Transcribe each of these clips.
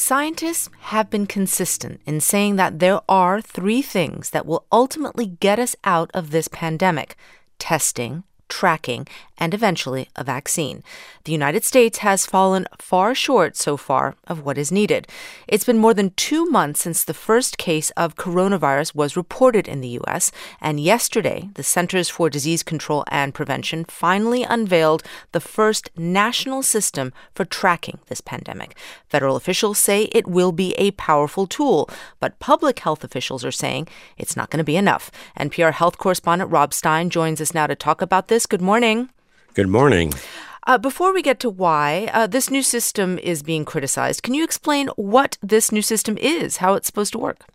Scientists have been consistent in saying that there are three things that will ultimately get us out of this pandemic: testing, tracking, and eventually a vaccine. The United States has fallen far short so far of what is needed. It's been more than 2 months since the first case of coronavirus was reported in the U.S., and yesterday, the Centers for Disease Control and Prevention finally unveiled the first national system for tracking this pandemic. Federal officials say it will be a powerful tool, but public health officials are saying it's not going to be enough. NPR health correspondent Rob Stein joins us now to talk about this. Good morning. Good morning. Before we get to why this new system is being criticized, can you explain what this new system is, how it's supposed to work?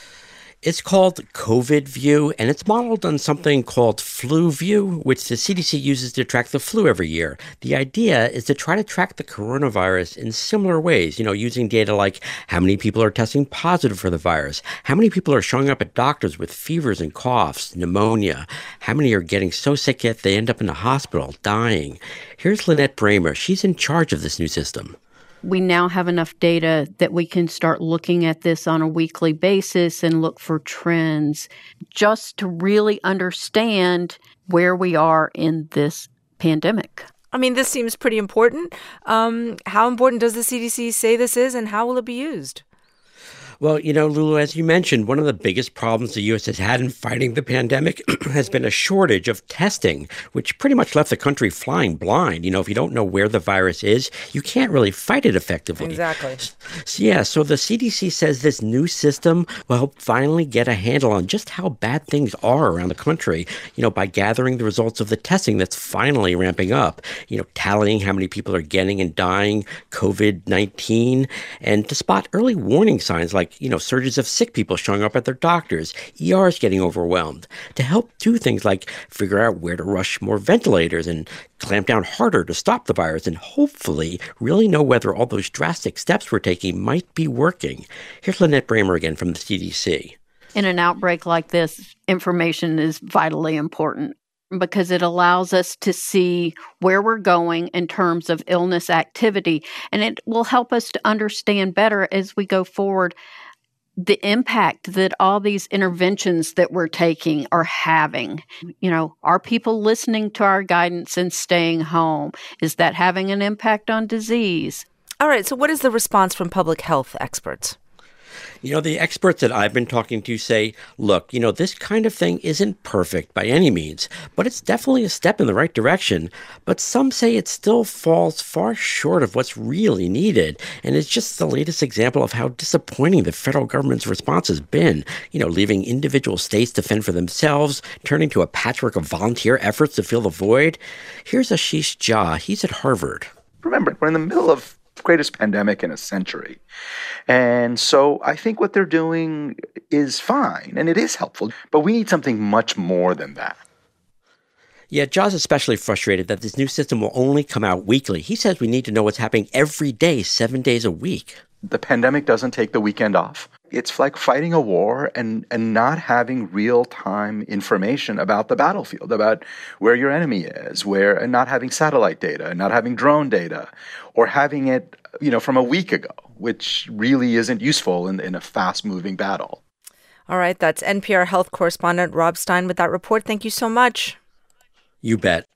It's called COVID View, and it's modeled on something called Flu View, which the CDC uses to track the flu every year. The idea is to try to track the coronavirus in similar ways, using data like how many people are testing positive for the virus, how many people are showing up at doctors with fevers and coughs, pneumonia, how many are getting so sick yet they end up in the hospital, dying. Here's Lynette Bramer. She's in charge of this new system. We now have enough data that we can start looking at this on a weekly basis and look for trends just to really understand where we are in this pandemic. I mean, this seems pretty important. How important does the CDC say this is, and how will it be used? Well, Lulu, as you mentioned, one of the biggest problems the U.S. has had in fighting the pandemic has been a shortage of testing, which pretty much left the country flying blind. If you don't know where the virus is, you can't really fight it effectively. Exactly. So the CDC says this new system will help finally get a handle on just how bad things are around the country, by gathering the results of the testing that's finally ramping up, tallying how many people are getting and dying COVID-19, and to spot early warning signs like surges of sick people showing up at their doctors, ERs getting overwhelmed, to help do things like figure out where to rush more ventilators and clamp down harder to stop the virus, and hopefully really know whether all those drastic steps we're taking might be working. Here's Lynette Bramer again from the CDC. In an outbreak like this, information is vitally important, because it allows us to see where we're going in terms of illness activity, and it will help us to understand better as we go forward the impact that all these interventions that we're taking are having. Are people listening to our guidance and staying home? Is that having an impact on disease? All right, so what is the response from public health experts? The experts that I've been talking to say, look, this kind of thing isn't perfect by any means, but it's definitely a step in the right direction. But some say it still falls far short of what's really needed. And it's just the latest example of how disappointing the federal government's response has been, leaving individual states to fend for themselves, turning to a patchwork of volunteer efforts to fill the void. Here's Ashish Jha. He's at Harvard. Remember, we're in the middle of the greatest pandemic in a century. And so I think what they're doing is fine, and it is helpful, but we need something much more than that. Yeah, Jha's especially frustrated that this new system will only come out weekly. He says we need to know what's happening every day, 7 days a week. The pandemic doesn't take the weekend off. It's like fighting a war and not having real-time information about the battlefield, about where your enemy is, and not having satellite data, and not having drone data, or having it, from a week ago, which really isn't useful in a fast-moving battle. All right, that's NPR health correspondent Rob Stein with that report. Thank you so much. You bet.